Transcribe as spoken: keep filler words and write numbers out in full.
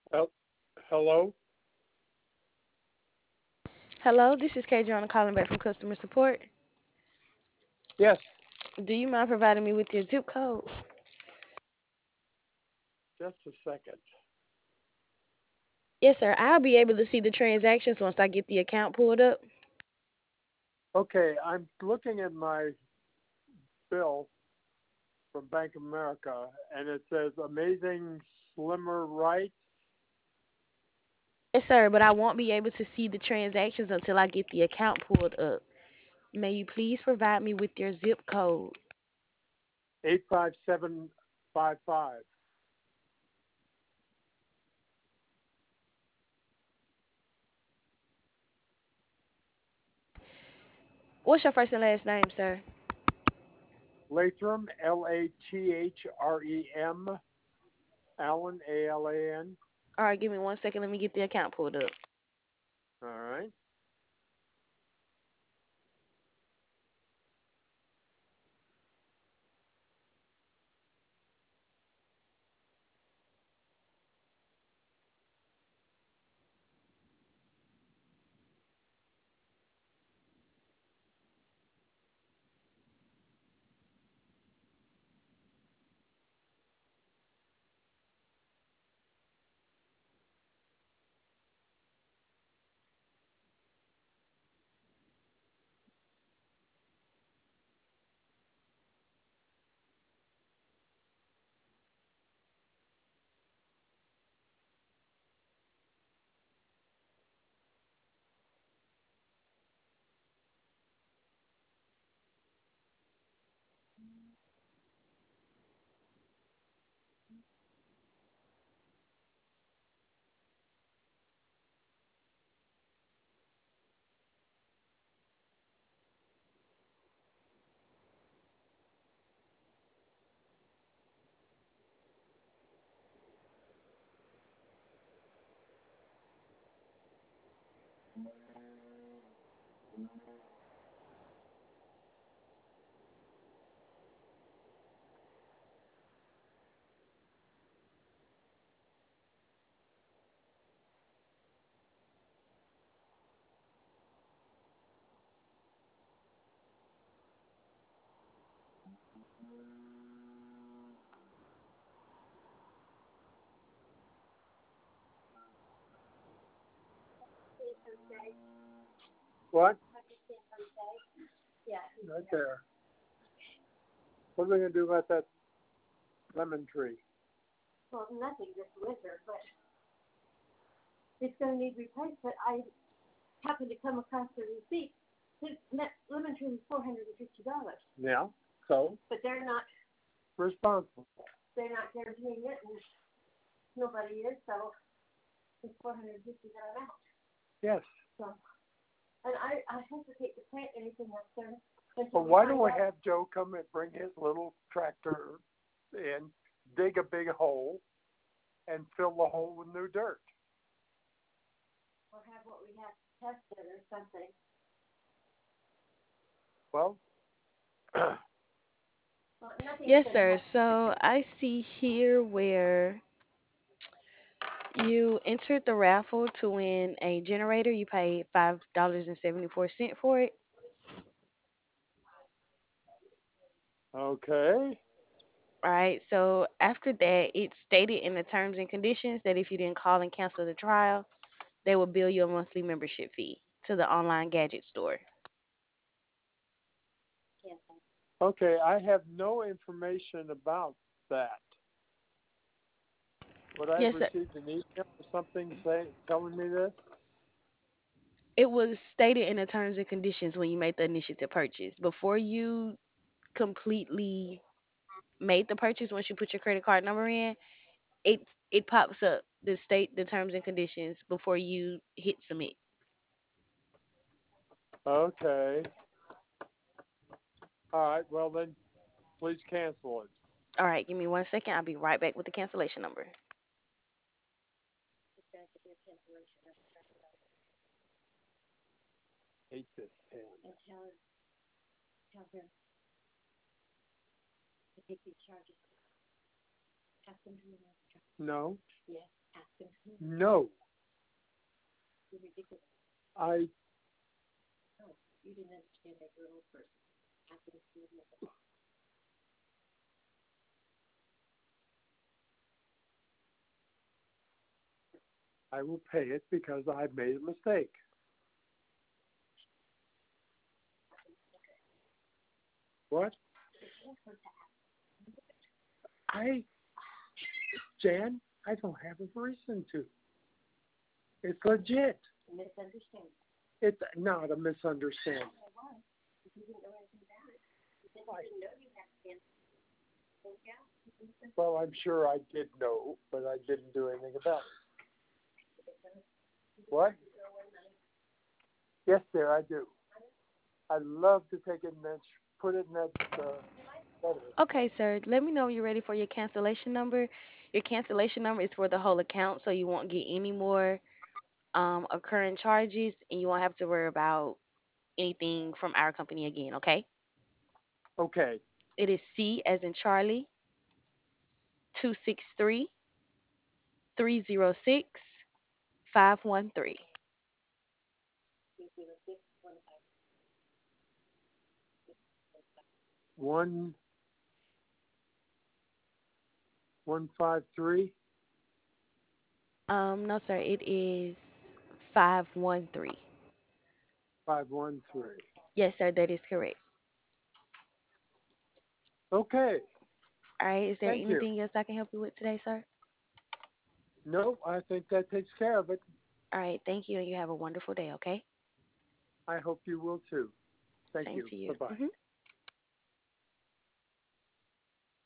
Hel- Hello? Hello, this is Kadriana calling back from customer support. Yes, Do you mind providing me with your zip code? just a second. Yes, sir. I'll be able to see the transactions once I get the account pulled up. Okay, I'm looking at my bill from Bank of America, and it says Amazing Slimmer Right. Yes, sir, but I won't be able to see the transactions until I get the account pulled up. May you please provide me with your zip code? eight five seven five five. What's your first and last name, sir? Lathram, L A T H R E M, Allen, A L A N. All right, give me one second. Let me get the account pulled up. All right. What? Right there. What are we going to do about that lemon tree? Yeah. So? Responsible. Yes. Well, why don't we have Joe come and bring his little tractor in, dig a big hole, and fill the hole with new dirt? Well, Yes, sir. So I see here where you entered the raffle to win a generator. You paid five dollars and seventy four cent for it. okay. All right. So after that, it stated in the terms and conditions that if you didn't call and cancel the trial, they will bill you a monthly membership fee to the online gadget store. Okay, I have no information about that. Would I have Yes, sir. received an email or something saying telling me this? It was stated in the terms and conditions when you made the initiative purchase. Before you completely made the purchase, once you put your credit card number in, it it pops up the state the terms and conditions before you hit submit. Okay. All right. Well, then please cancel it. All right, give me one second. I'll be right back with the cancellation number. Hate this pen. No. No. I I will pay it because I made a mistake. What? I Jan, I don't have a reason to. It's legit. It's not a misunderstanding. Well, I'm sure I did know, but I didn't do anything about it. What? Yes, sir, I do. I'd love to take it and then put it in that uh, letter. Okay, sir. Let me know when you're ready for your cancellation number. Your cancellation number is for the whole account, so you won't get any more um, occurring charges, and you won't have to worry about anything from our company again. Okay? Okay, It is C as in Charlie two six three three zero six five one three. one one five three Um, no, sir. It is five one three. five one three. Yes, sir. That is correct. Okay, All right. Is there thank you. anything else I can help you with today, sir? No, I think that takes care of it. All right. Thank you, and you have a wonderful day. Okay? I hope you will too. Thank Same you. to you. Bye bye. Hmm